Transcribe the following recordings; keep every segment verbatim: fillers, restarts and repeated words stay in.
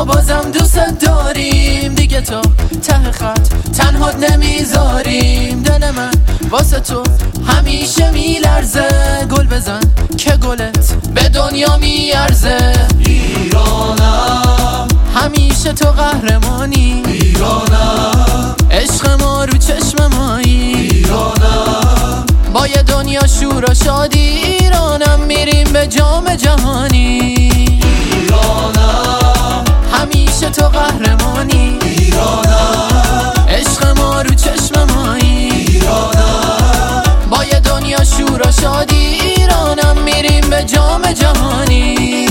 بازم دوست داریم، دیگه تا ته خط تنها نمیذاریم. دل من واسه تو همیشه میلرزه، گل بزن که گلت به دنیا میارزه. ایرانم همیشه تو قهرمانی، ایرانم عشق ما رو چشم مایی، ایرانم با یه دنیا شور و شادی. ایرانم میریم به جام جهانی، ایرانم همیشه تو قهرمانی، ایرانم عشق ما رو چشم مایی، ایرانم با یه دنیا شور و شادی. ایرانم میریم به جام جهانی.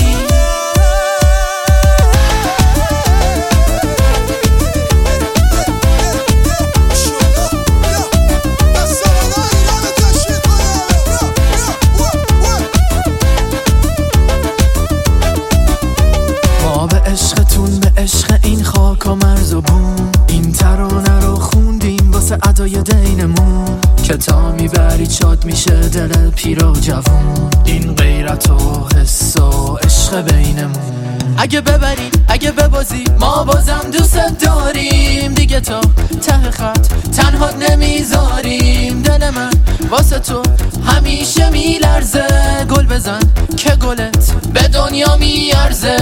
عشقتون به عشق این خاک و مرز و بوم، این ترانه رو خوندیم واسه ادای دینمون، که تا میبری شاد میشه دل پیر و جوون. این غیرت و حس و عشق بینمون، اگه ببری اگه ببازی ما بازم دوست داریم، دیگه تا ته خط تنها نمیذاریم. دل من واسه تو همیشه میلرزه، گل بزن که گلت به دنیا میارزه.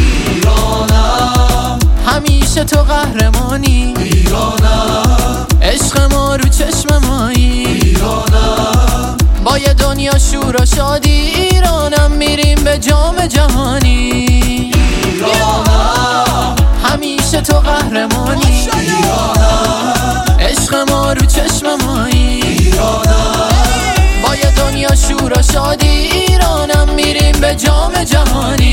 ایرانم همیشه تو قهرمانی، ایرانم عشق ما رو چشم مایی، ایرانم با یه دنیا شور و شادی. ایرانم میریم به جام جهانی، ایرانم همیشه تو قهرمانی، ایرانم عشق ما رو چشم مایی، ایرانم با یه دنیا شور و شادی. ایرانم میریم به جام جهانی.